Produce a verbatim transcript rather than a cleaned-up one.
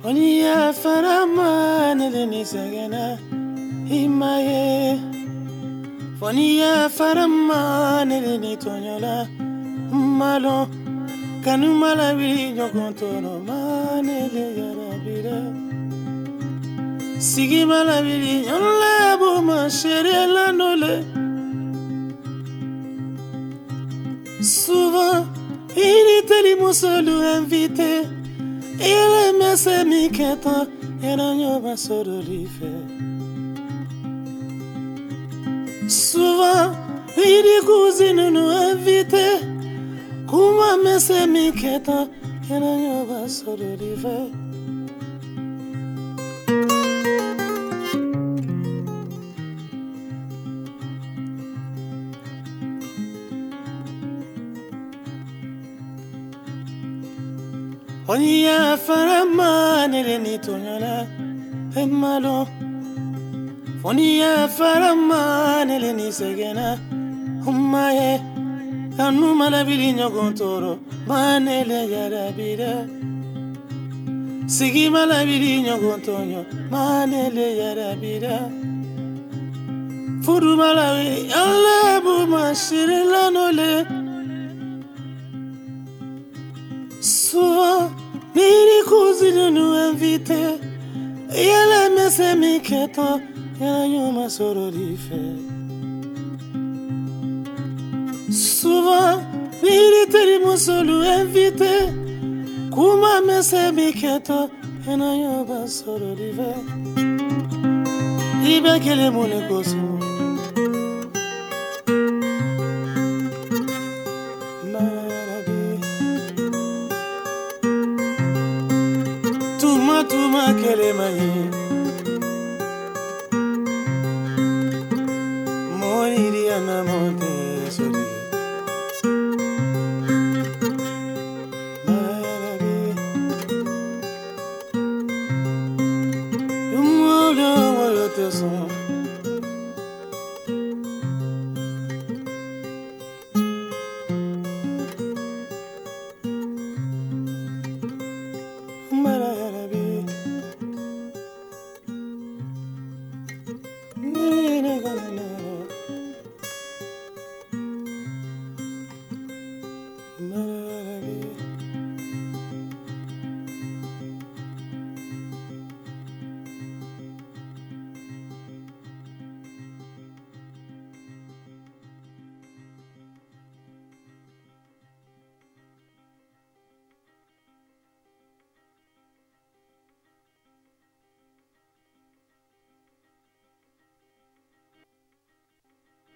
Onia farama neleni sagana himaye. Fonia farama neleni tonyola malo kanu malawi nyokontoro manele yarabira. Sigi malawi nyola buma chérie la nole. Souvent il était limosolu invité. Il aimait ses miquettes et l'agneau va se relifer. Souvent, il dit cousine nous inviter. Comment mais ses miquettes et l'agneau va se relifer. Onia farama neleni tonyola emalo. Onia farama neleni segena umaye kanu malabili nyogontoro manele yarabira. Sigi malabili nyogontonyo manele yarabira. Fudu malawi Allah buma chérie la nole. Souvent, les cousines nous invitent. Et elle aime ses miquettes. Et elle m'a sororifié. Souvent, les télimos nous invitent. Comment me ses miquettes. Et elle m'a sororifié. Il va qu'elle est mon écosse. Tuma kele mani Mori dia na monte